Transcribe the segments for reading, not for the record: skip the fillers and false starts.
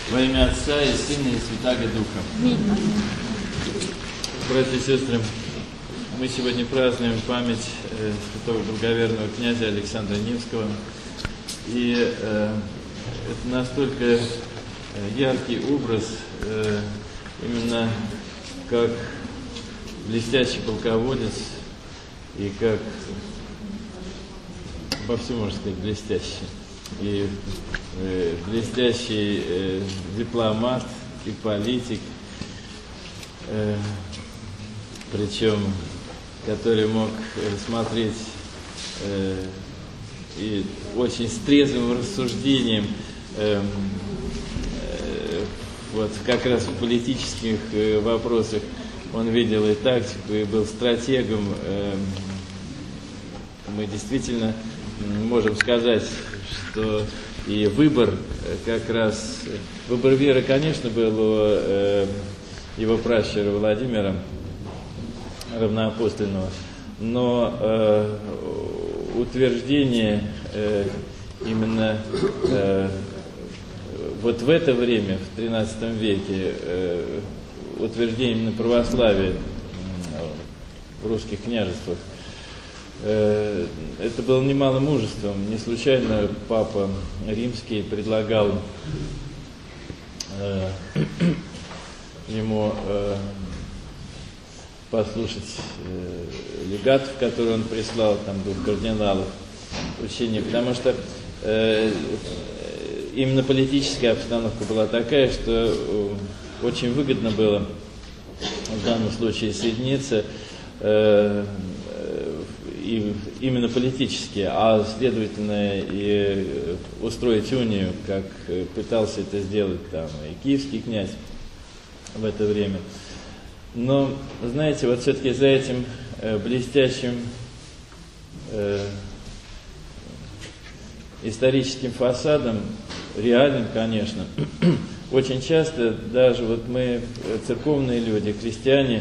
Во имя Отца и Сына и Святаго Духа. Братья и сестры, мы сегодня празднуем память святого благоверного князя Александра Невского. И это настолько яркий образ, именно как блестящий полководец и как, во всем можно сказать, блестящий. И блестящий дипломат и политик, причем который мог смотреть и очень с трезвым рассуждением вот как раз в политических вопросах он видел и тактику, и был стратегом. Мы действительно можем сказать, что и выбор как раз, выбор веры, конечно, был у его пращура Владимира Равноапостольного, но утверждение именно вот в это время, в XIII веке, утверждение именно православия в русских княжествах, это было немалым мужеством. Не случайно Папа Римский предлагал ему послушать легатов, которые он прислал, там двух кардиналов, учения, потому что именно политическая обстановка была такая, что очень выгодно было в данном случае соединиться и именно политически, а следовательно и устроить унию, как пытался это сделать там и киевский князь в это время. Но, знаете, вот все-таки за этим блестящим историческим фасадом, реальным, конечно, очень часто даже вот мы, церковные люди, христиане,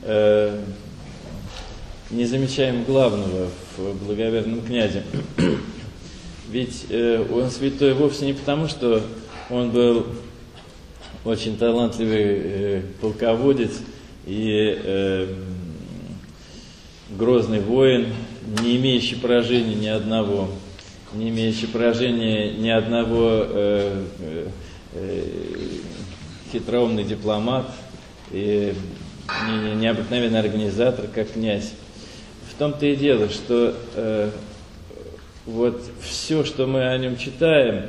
не замечаем главного в благоверном князе. Ведь он святой вовсе не потому, что он был очень талантливый полководец и грозный воин, не имеющий поражения ни одного, не имеющий поражения ни одного хитроумный дипломат и необыкновенный организатор, как князь. В том-то и дело, что вот все, что мы о нем читаем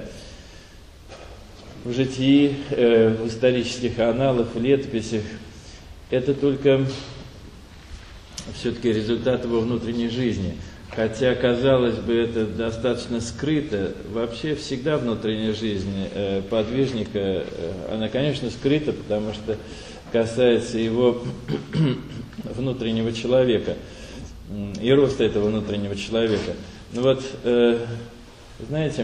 в житии, в исторических аналах, в летописях, это только все-таки результат его внутренней жизни. Хотя, казалось бы, это достаточно скрыто. Вообще всегда внутренняя жизнь подвижника, она, конечно, скрыта, потому что касается его внутреннего человека и роста этого внутреннего человека. Ну вот, знаете,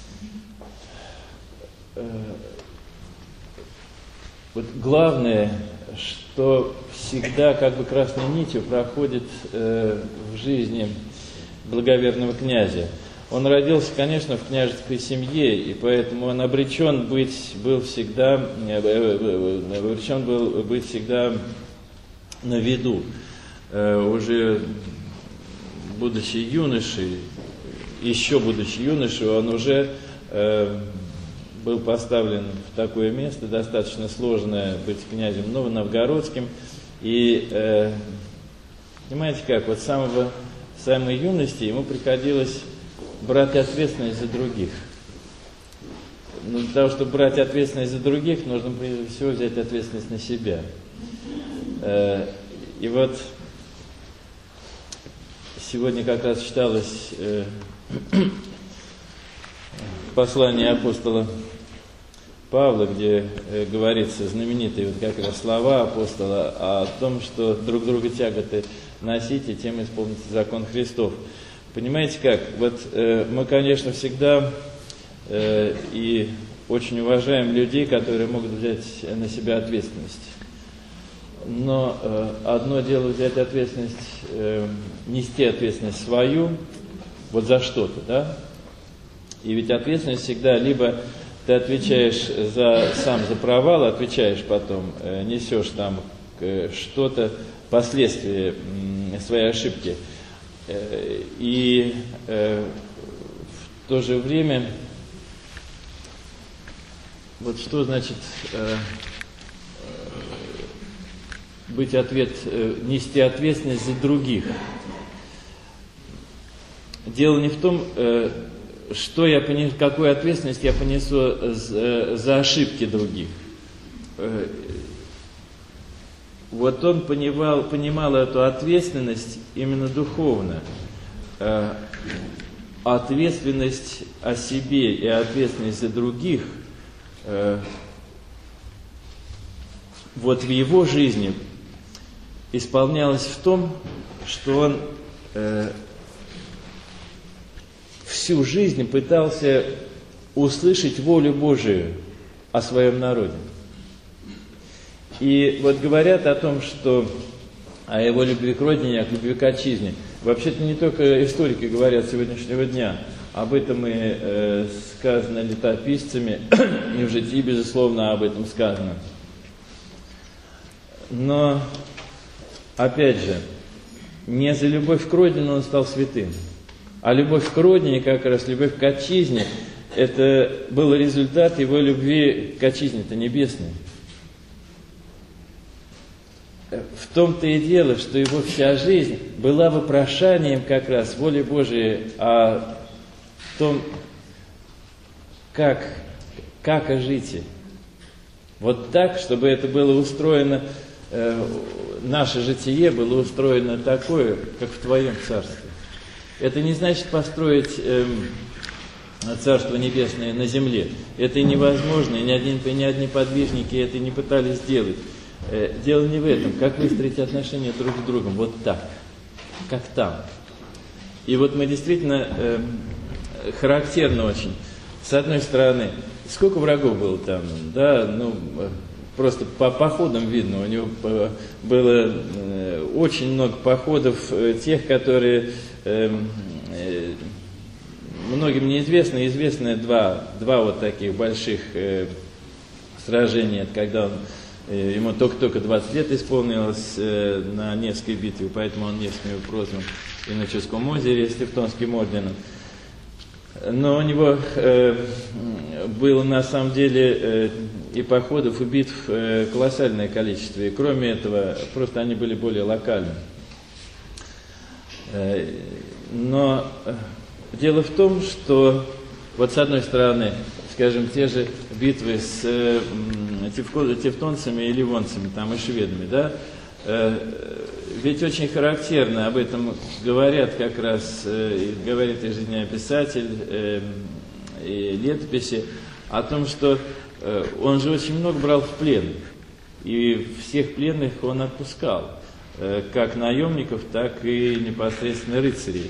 вот главное, что всегда как бы красной нитью проходит в жизни благоверного князя. Он родился, конечно, в княжеской семье, и поэтому он обречен был быть всегда на виду. Уже будучи юношей, он уже был поставлен в такое место, достаточно сложное быть князем новоновгородским. И понимаете как, вот с самой юности ему приходилось брать ответственность за других. Но для того, чтобы брать ответственность за других, нужно прежде всего взять ответственность на себя. И вот сегодня как раз читалось послание апостола Павла, где говорится знаменитые вот как раз слова апостола о том, что друг друга тяготы носите, тем исполните закон Христов. Понимаете как? Вот мы, конечно, всегда и очень уважаем людей, которые могут взять на себя ответственность. Но одно дело взять ответственность, нести ответственность свою, вот за что-то, да? И ведь ответственность всегда либо ты отвечаешь сам за провал, отвечаешь потом, несешь там что-то, последствия своей ошибки. И в то же время, вот что значит нести ответственность за других? Дело не в том, какую ответственность я понесу за ошибки других. Вот он понимал эту ответственность именно духовно. Ответственность о себе и ответственность за других вот в его жизни исполнялась в том, что он всю жизнь пытался услышать волю Божию о своем народе. И вот говорят о том, что о его любви к родине, о любви к отчизне. Вообще-то не только историки говорят сегодняшнего дня, об этом и сказано летописцами, и в житии, безусловно, об этом сказано. Но, опять же, не за любовь к родине он стал святым, а любовь к родине, как раз любовь к отчизне, это был результат его любви к отчизне-то небесной. В том-то и дело, что его вся жизнь была вопрошанием как раз воли Божией о том, как жить. Вот так, чтобы это было устроено, наше житие было устроено такое, как в Твоем Царстве. Это не значит построить Царство Небесное на земле. Это невозможно, и ни одни подвижники это не пытались сделать. Дело не в этом, как выстроить отношения друг с другом, вот так, как там. И вот мы действительно характерно очень. С одной стороны, сколько врагов было там, да, просто по походам видно, у него было очень много походов, тех, которые многим неизвестны, известны два вот таких больших сражения, когда ему только 20 лет исполнилось на Невской битве, поэтому он Невским прозван и на Чудском озере с Тевтонским орденом. Но у него было на самом деле и походов, и битв колоссальное количество. И кроме этого, просто они были более локальны. Но дело в том, что вот с одной стороны, скажем, те же битвы с тевтонцами и ливонцами, там и шведами, да, ведь очень характерно, об этом говорят как раз, говорит и жизнеописатель, и летописи, о том, что он же очень много брал в плен, и всех пленных он отпускал, как наемников, так и непосредственно рыцарей.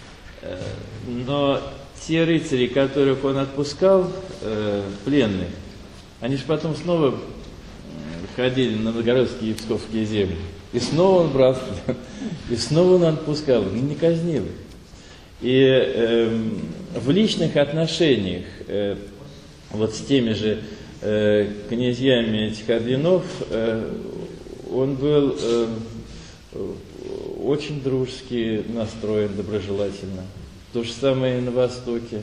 Но те рыцари, которых он отпускал, пленных, они же потом снова ходили на новгородские и псковские земли. И снова он брал, и снова он отпускал, и не казнил их. И в личных отношениях вот с теми же князьями этих орденов он был очень дружески настроен, доброжелательно. То же самое и на Востоке.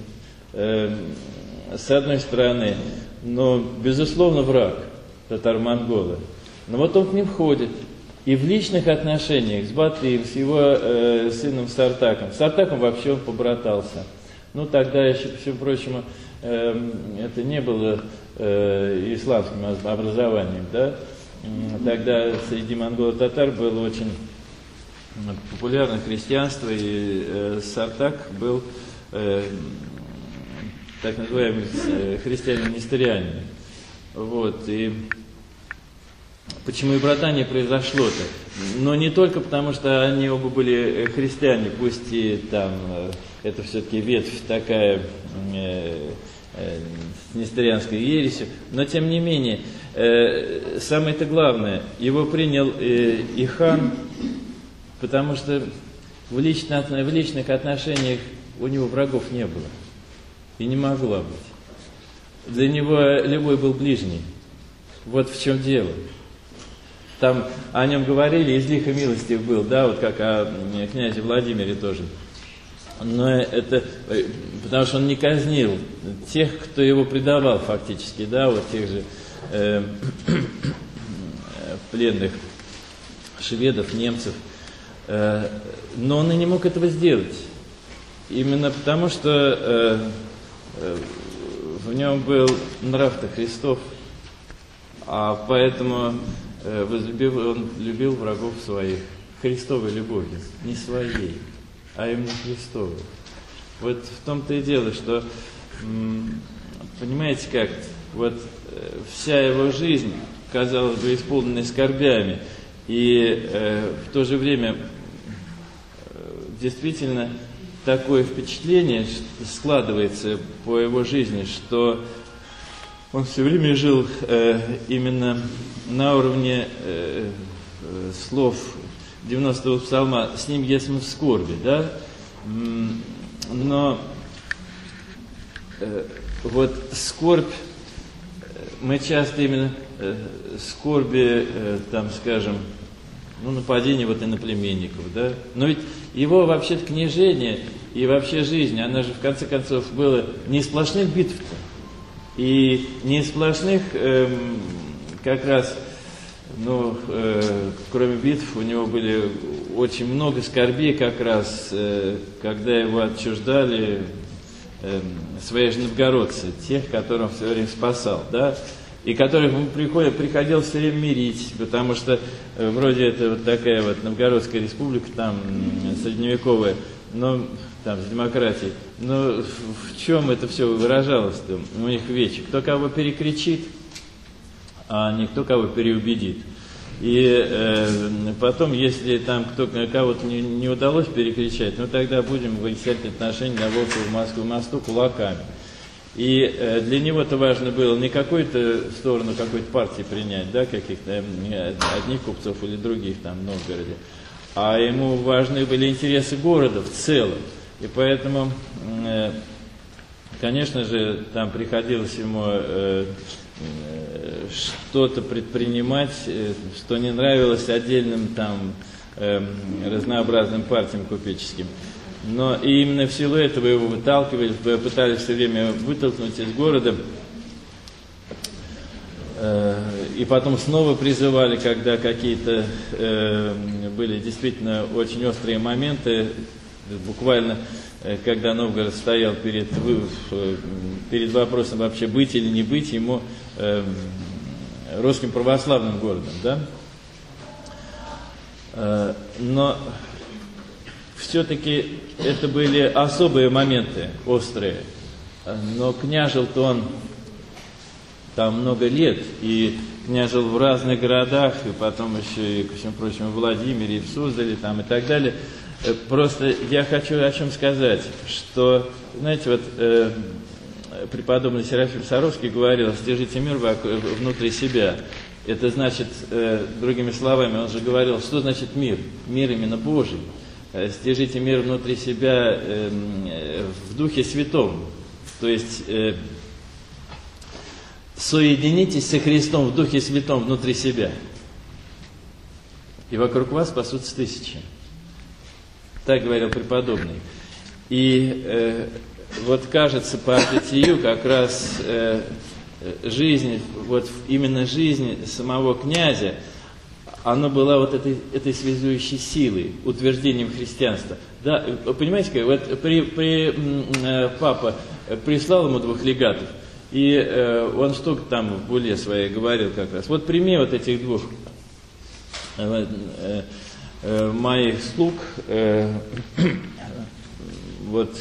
С одной стороны, но, безусловно, враг татаро-монголы. Но вот он к ним входит. И в личных отношениях с Батыем, с его сыном Сартаком. С Сартаком вообще он побратался. Ну, тогда еще, ко всему прочему, это не было исламским образованием, да? Тогда среди монголо-татар было очень популярно христианство, и Сартак был так называемый христианин-несторианин. Вот, и почему и братание произошло-то? Но не только потому, что они оба были христиане, пусть и там это все-таки ветвь такая с несторианской ересью, но тем не менее, самое-то главное, его принял и хан, потому что в личных отношениях у него врагов не было и не могло быть. Для него любой был ближний. Вот в чем дело. Там о нем говорили, из лиха милостив был, да, вот как о князе Владимире тоже. Но это потому что он не казнил тех, кто его предавал фактически, да, вот тех же пленных шведов, немцев. Но он и не мог этого сделать. Именно потому, что в нем был нрав-то Христов, а поэтому он любил врагов своих Христовой любовью, не своей, а именно Христовой. Вот в том-то и дело, что, понимаете как, вот вся его жизнь, казалось бы, исполнена скорбями, и в то же время действительно такое впечатление складывается по его жизни, что он все время жил именно на уровне слов 90-го псалма «С ним есть мы в скорби», да? Но вот скорбь, мы часто именно скорби, там, скажем, нападение вот иноплеменников, да? Но ведь его вообще-то княжение и вообще жизнь, она же в конце концов была не сплошных битв-то, и не сплошных как раз, кроме битв, у него были очень много скорбей как раз, когда его отчуждали свои же новгородцы, тех, которых он все время спасал, да? И которых ему приходилось все время мирить, потому что вроде это вот такая вот Новгородская республика, там, средневековая, но там, с демократией. Но в чем это все выражалось-то у них вече? Кто кого перекричит, а не кто кого переубедит. И потом, если там кого-то не удалось перекричать, тогда будем выяснять отношения на Волхову мосту кулаками. И для него-то важно было не какую-то сторону какой-то партии принять, да, каких-то одних купцов или других там в Новгороде, а ему важны были интересы города в целом. И поэтому, конечно же, там приходилось ему что-то предпринимать, что не нравилось отдельным там разнообразным партиям купеческим. Но и именно в силу этого его выталкивали, пытались все время вытолкнуть из города. И потом снова призывали, когда какие-то были действительно очень острые моменты, буквально, когда Новгород стоял перед вопросом вообще быть или не быть ему русским православным городом, да? Но все-таки это были особые моменты, острые. Но княжил-то он там много лет, и княжил в разных городах, и потом еще, и, ко всему прочему, в Владимире, и в Суздале, там, и так далее. Просто я хочу о чем сказать, что, знаете, вот преподобный Серафим Саровский говорил: «Стяжите мир внутри себя». Это значит, другими словами, он же говорил, что значит мир? Мир именно Божий. Стяжите мир внутри себя в Духе Святом. То есть соединитесь со Христом в Духе Святом внутри себя. И вокруг вас спасутся тысячи. Так говорил преподобный. И вот кажется, по житию как раз жизнь, вот именно жизнь самого князя, она была вот этой связующей силой, утверждением христианства. Да, понимаете, как, вот папа прислал ему 2 легатов, и он что там в буле своей говорил как раз: вот прими вот этих 2 моих слуг, вот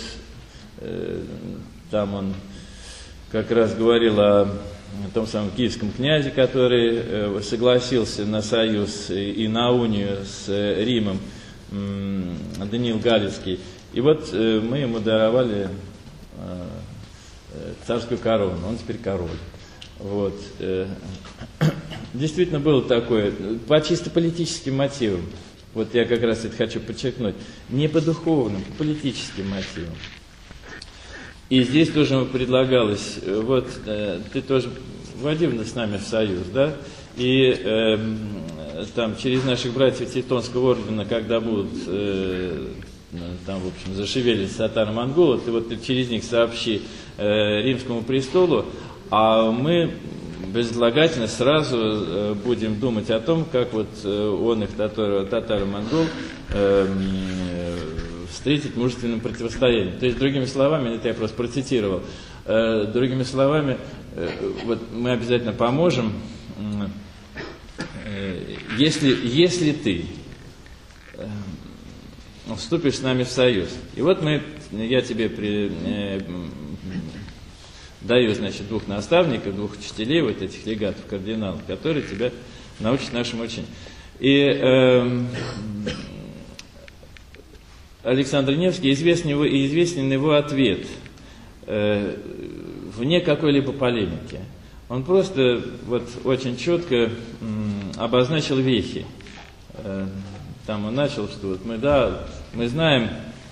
там он как раз говорил о том самом киевском князе, который согласился на союз и на унию с Римом, Даниил Галицкий. И вот мы ему даровали царскую корону, он теперь король. Вот. Действительно было такое, по чисто политическим мотивам. Вот я как раз это хочу подчеркнуть. Не по духовным, по политическим мотивам. И здесь тоже предлагалось, вот ты тоже вводил с нами в союз, да, и там через наших братьев Тевтонского ордена, когда будут там, в общем, зашевелиться татаро-монголы, ты вот через них сообщи Римскому престолу, а мы безотлагательно сразу будем думать о том, как вот он их татаро-монгол встретить мужественным противостоянием. То есть, другими словами, это я просто процитировал, другими словами, вот мы обязательно поможем, если ты вступишь с нами в союз. И вот я тебе даю, значит, 2 наставников, 2 учителей, вот этих легатов, кардиналов, которые тебя научат нашему учению. И Александр Невский, известен его ответ вне какой-либо полемики. Он просто вот очень четко обозначил вехи. Там он начал, что вот мы знаем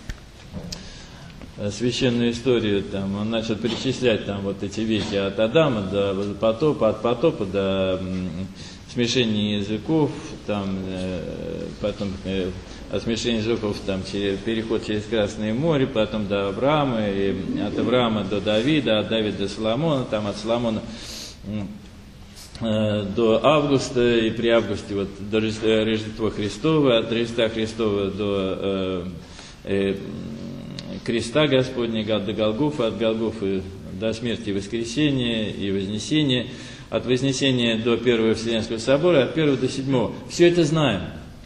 священную историю, там он начал перечислять там вот эти вехи от Адама до потопа, от потопа до смешения языков, там потом от смешения языков там переход через Красное море, потом до Авраама, и от Авраама до Давида, от Давида до Соломона, там от Соломона до Августа, и при Августе вот до Рождества Христова, от Рождества Христова до креста Господня, до Голгофы, от Голгофы до смерти и воскресения и вознесения, от вознесения до Первого Вселенского собора, от 1 до 7. Все это знаем.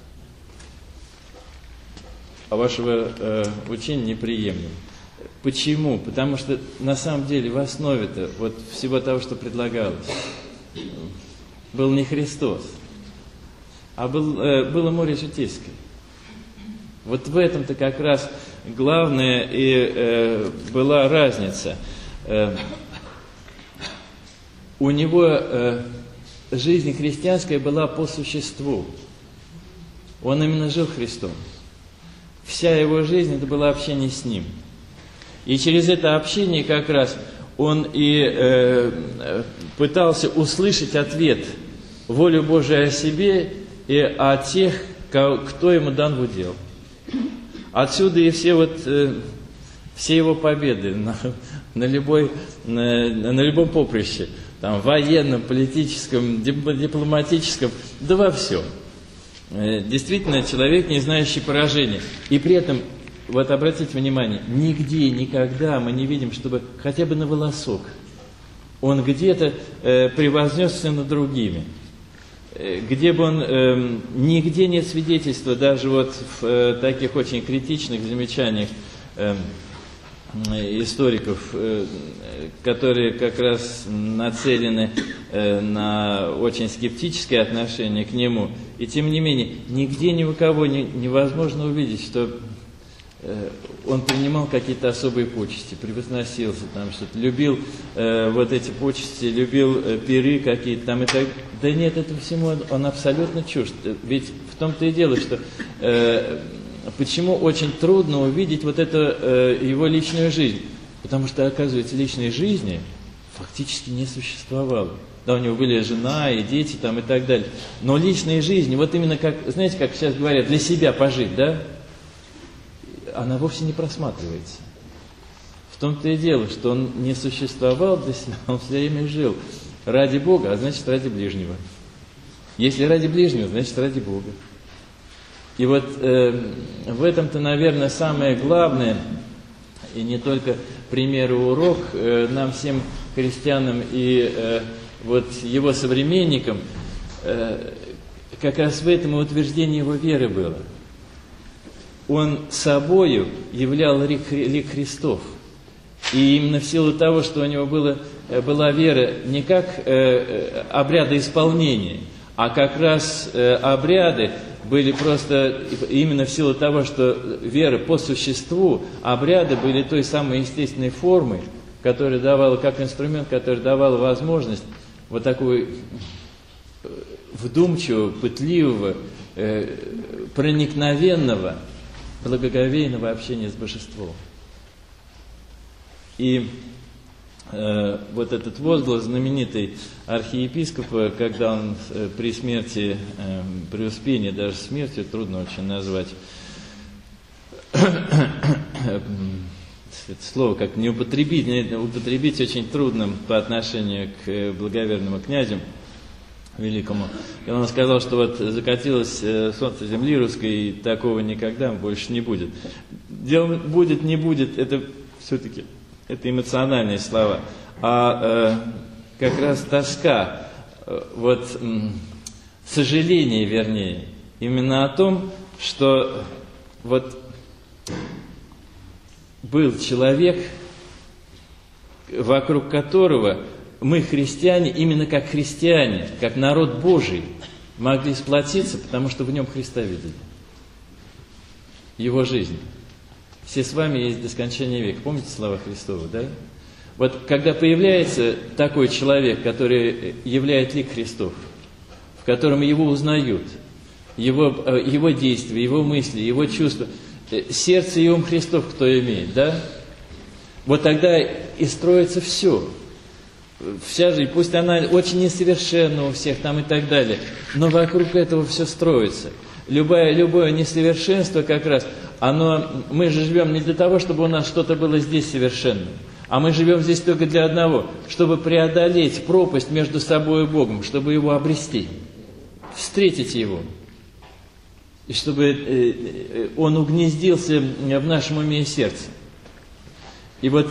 А вашего учения не приемлем. Почему? Потому что на самом деле в основе-то вот всего того, что предлагалось, был не Христос, а было море житейское. Вот в этом-то как раз главная и была разница. У него жизнь христианская была по существу. Он именно жил Христом. Вся его жизнь это было общение с Ним. И через это общение как раз он и пытался услышать ответ, волю Божию о себе и о тех, кто ему дан в удел. Отсюда и все его победы на любом поприще, там, военном, политическом, дипломатическом, да во всем. Действительно, человек, не знающий поражения. И при этом, вот обратите внимание, нигде, никогда мы не видим, чтобы хотя бы на волосок он где-то превознесся над другими. Где бы он, нигде нет свидетельства, даже вот в таких очень критичных замечаниях историков, которые как раз нацелены на очень скептическое отношение к нему. И тем не менее, нигде ни у кого невозможно увидеть, что он принимал какие-то особые почести, превозносился там что-то, любил вот эти почести, любил пиры какие-то там и так. Да нет, этого всему он абсолютно чужд. Ведь в том-то и дело, что почему очень трудно увидеть вот эту его личную жизнь? Потому что, оказывается, личной жизни фактически не существовало. Да, у него были жена и дети там и так далее. Но личной жизни, вот именно как, знаете, как сейчас говорят, для себя пожить, да? Она вовсе не просматривается. В том-то и дело, что он не существовал для себя, он все время жил ради Бога, а значит ради ближнего. Если ради ближнего, значит ради Бога. И вот в этом-то, наверное, самое главное, и не только пример и урок нам всем христианам и вот его современникам, как раз в этом и утверждение его веры было. Он собою являл лик Христов. И именно в силу того, что у него была вера не как обряды исполнения, а как раз обряды были просто именно в силу того, что вера по существу, обряды были той самой естественной формой, которая давала, как инструмент, который давал возможность вот такого вдумчивого, пытливого, проникновенного, благоговейного общения с Божеством. И вот этот возглас знаменитый архиепископа, когда он при смерти, при Успении, даже смертью трудно очень назвать, это слово как не употребить очень трудно по отношению к благоверному князю великому. И он сказал, что вот закатилось солнце земли русской, и такого никогда больше не будет. Дело будет, не будет, это все-таки это эмоциональные слова. А как раз тоска, вот сожаление, вернее, именно о том, что вот был человек, вокруг которого мы, христиане, именно как христиане, как народ Божий, могли сплотиться, потому что в нем Христа видели. Его жизнь. Все с вами есть до скончания века. Помните слова Христова, да? Вот когда появляется такой человек, который являет лик Христов, в котором его узнают, его действия, его мысли, его чувства, сердце и ум Христов кто имеет, да? Вот тогда и строится все. Вся жизнь, пусть она очень несовершенна у всех там и так далее, но вокруг этого все строится. Любое несовершенство как раз, мы же живем не для того, чтобы у нас что-то было здесь совершенным, а мы живем здесь только для одного, чтобы преодолеть пропасть между собой и Богом, чтобы его обрести, встретить его, и чтобы он угнездился в нашем уме и сердце. И вот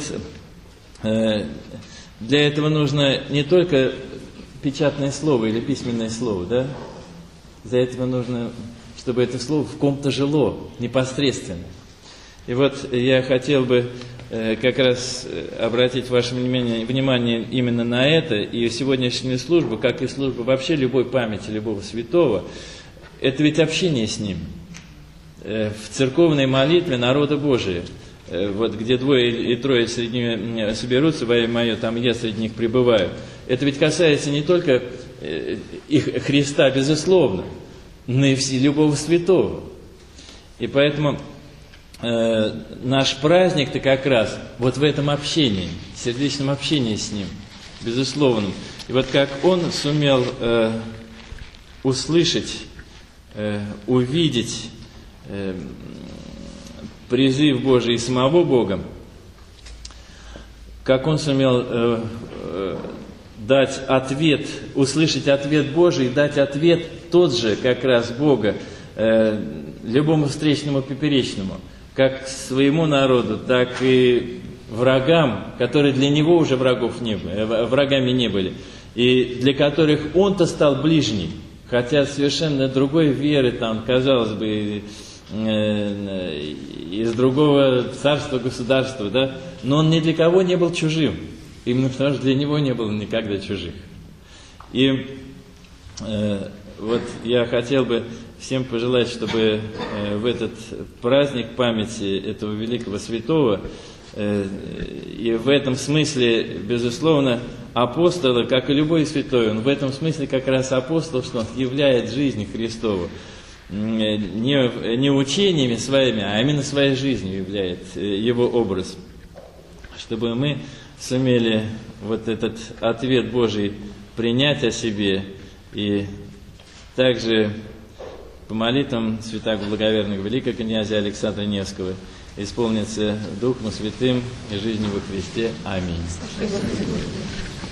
для этого нужно не только печатное слово или письменное слово, да? Для этого нужно, чтобы это слово в ком-то жило непосредственно. И вот я хотел бы как раз обратить ваше внимание именно на это. И сегодняшняя служба, как и служба вообще любой памяти, любого святого, это ведь общение с ним. В церковной молитве народа Божия. Вот где двое и трое среди них соберутся во имя Мое, там я среди них пребываю. Это ведь касается не только их Христа, безусловно, но и любого святого. И поэтому наш праздник-то как раз вот в этом общении, сердечном общении с Ним, безусловном. И вот как Он сумел услышать, увидеть призыв Божий и самого Бога, как Он сумел дать ответ, услышать ответ Божий, дать ответ тот же, как раз Бога, любому встречному поперечному, как своему народу, так и врагам, которые для Него уже врагами не были, и для которых Он-то стал ближний, хотя совершенно другой веры, там, казалось бы, из другого царства, государства, да? Но он ни для кого не был чужим, именно потому что для него не было никогда чужих. И вот я хотел бы всем пожелать, чтобы в этот праздник памяти этого великого святого, и в этом смысле, безусловно, апостола, как и любой святой, он в этом смысле как раз апостол, что он являет жизнь Христову. Не учениями своими, а именно своей жизнью являет его образ. Чтобы мы сумели вот этот ответ Божий принять о себе, и также по молитвам святаго благоверного великого князя Александра Невского исполнится Духом Святым и жизнью во Христе. Аминь.